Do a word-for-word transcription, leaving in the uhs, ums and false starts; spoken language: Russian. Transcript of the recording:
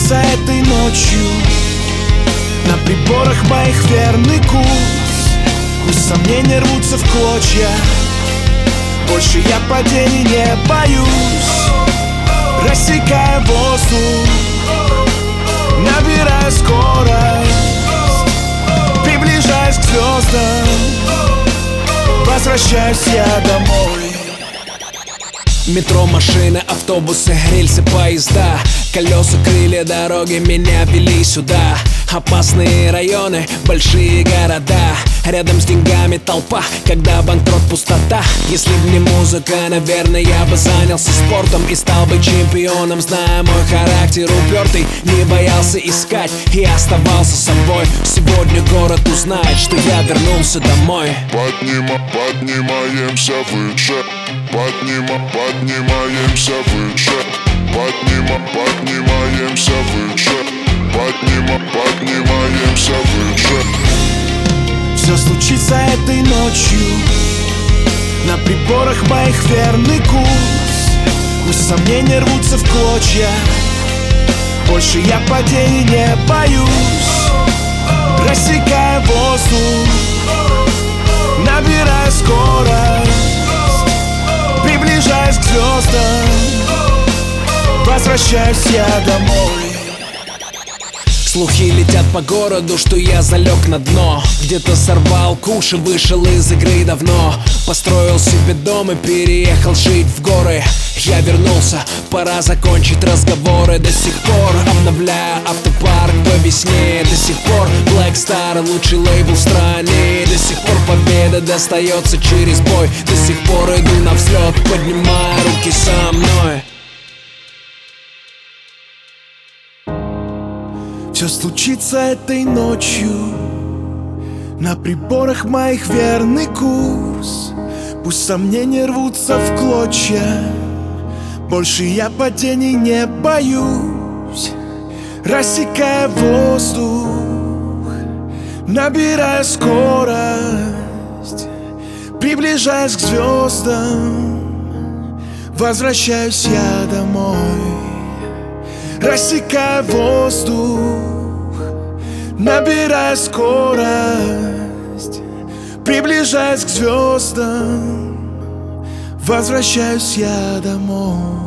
случится этой ночью? На приборах моих верный курс. Пусть сомнения рвутся в клочья. Больше я падений не боюсь. Рассекая воздух, набирая скорость, приближаясь к звездам, возвращаюсь я домой. Метро, машины, автобусы, рельсы, поезда, колеса, крылья, дороги меня вели сюда. Опасные районы, большие города, рядом с деньгами толпа, когда банкрот, пустота. Если б не музыка, наверное, я бы занялся спортом и стал бы чемпионом. Зная мой характер упертый, не боялся искать и оставался собой. Сегодня город узнает, что я вернулся домой. Поднима, поднимаемся выше, поднима, поднимаемся выше, поднима, поднимаемся выше, поднима, поднимаемся выше. Все случится этой ночью. На приборах моих верный курс. Пусть сомнения рвутся в клочья. Больше я падений не боюсь. Рассекая воздух, набирая скорость, приближаясь к звездам, возвращаюсь я домой. Слухи летят по городу, что я залег на дно. Где-то сорвал куш и вышел из игры давно. Построил себе дом и переехал жить в горы. Я вернулся, пора закончить разговоры. До сих пор обновляю автопарк по весне. До сих пор Black Star лучший лейбл в стране. До сих пор победа достается через бой. До сих пор иду на взлет, поднимая руки со мной. Все случится этой ночью. На приборах моих верный курс. Пусть сомнения рвутся в клочья. Больше я падений не боюсь. Рассекая воздух, набирая скорость, приближаясь к звездам, возвращаюсь я домой. Рассекая воздух, набирая скорость, приближаясь к звездам, возвращаюсь я домой.